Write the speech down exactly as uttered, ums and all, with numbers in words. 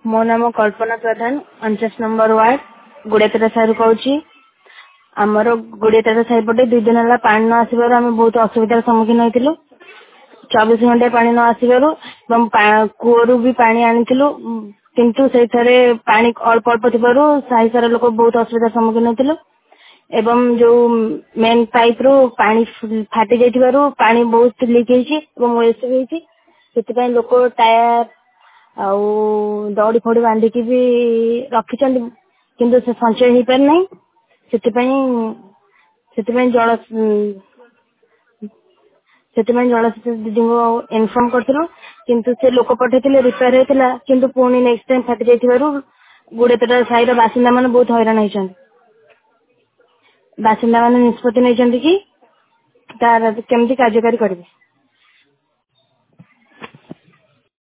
मो नाम कल्पना प्रधान अणचाश नंबर वार्ड गुड़ेतरा साहू कहूँ। आमर गुड़ेतरा साही पटे दुई दिन है पानी न आसवर आम बहुत असुविधार सम्मुखीन होइतिलु। चौबीस घंटे पानी न आसवर कूअरु भी पानी आनिथिलु किंतु से पानी अल्प अल्प थिबारु साही सारा लोक बहुत असुविधार सम्मुखीन होइतिलु। एवं जो मेन पाइप रु पानी फाटी जाइथिबारु पानी बहुत लीक होइछि एवं वेस्ट होइछि। सेतिपय लोक टायर आउ दौड़ी फौड़ी बांधिकी भी रखिछन्ति किंतु से संचय हो पार नहीं। सेतिपय सेतिपय जल सेतिपय जलसेच दीदी को इन्फॉर्म करथिलु किंतु से लोक पठेतिले रिपेयर हेतिला किंतु पुणी नेक्स्ट टाइम फाटी जाइथिबारु गुड़ेतरा साहिर बासिंदा माने बहुत हैरान होइछन्ति। बासिंदा माने निष्पत्ति नै कि तार केमती कार्यकारी करिवे।